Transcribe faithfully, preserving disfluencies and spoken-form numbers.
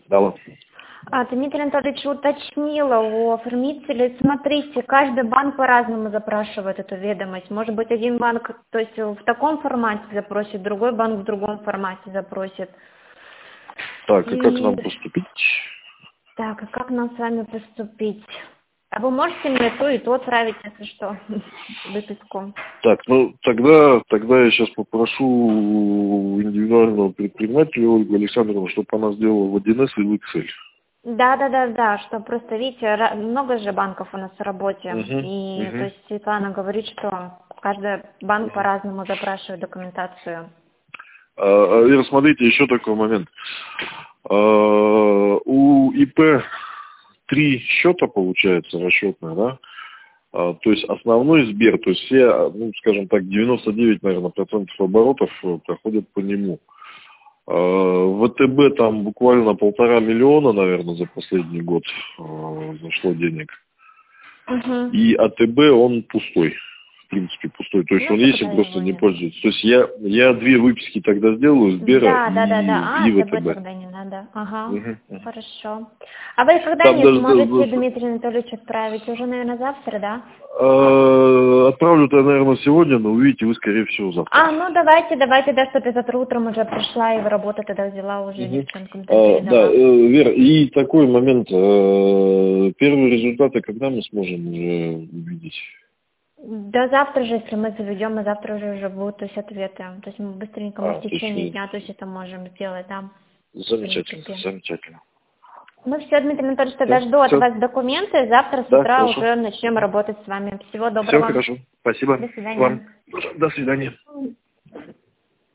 Алло. А, Дмитрий Анатольевич уточнила у оформителей. Смотрите, каждый банк по-разному запрашивает эту ведомость. Может быть, один банк, то есть в таком формате запросит, другой банк в другом формате запросит. Так, и, и... как нам поступить? Так, и как нам с вами поступить? А вы можете мне то и то отправить, если что, выписку? Так, ну тогда, тогда я сейчас попрошу индивидуального предпринимателя Ольгу Александровну, чтобы она сделала в один эс и в Excel. Да, да, да, да, что просто, видите, ра- много же банков у нас в работе, Угу, и то угу, есть Светлана говорит, что каждый банк угу. по-разному запрашивает документацию. А, Ира, смотрите, еще такой момент. А, у ИП три счета получается расчетные, да? А, то есть основной Сбер, то есть все, ну, скажем так, девяносто девять, наверное, процентов оборотов э, проходят по нему. А, ВТБ там буквально полтора миллиона, наверное, за последний год э, зашло денег. Угу. И АТБ он пустой. В принципе, пустой. То есть Ну, он есть, тогда он просто его не нет. пользуется. То есть я, я две выписки тогда сделаю, Сбера Да, и, да, да, да. А, и ТБ ВТБ. тогда не надо. Ага, Мгм, мгм. хорошо. А вы когда Там мне даже сможете, да, Дмитрий Анатольевич, отправить? Уже, наверное, завтра, да? э, отправлю-то, наверное, сегодня, но увидите вы, скорее всего, завтра. А, ну давайте, давайте, да, чтобы я завтра утром уже пришла и в работу тогда взяла уже Мгм. девчонкам там А, да, передала. э, Вера, и такой момент. э, Первые результаты когда мы сможем уже увидеть? Да завтра же, если мы заведем, и завтра уже, уже будут, то есть ответы. То есть мы быстренько, мы А, в то есть течение вы- дня, то есть это можем сделать, да, в замечательно, принципе. замечательно. Ну все, Дмитрий Анатольевич, тогда Все, жду от все, вас документы, завтра с да, утра хорошо. уже начнем работать с вами. Всего Все доброго. хорошо, спасибо До свидания. вам. До свидания.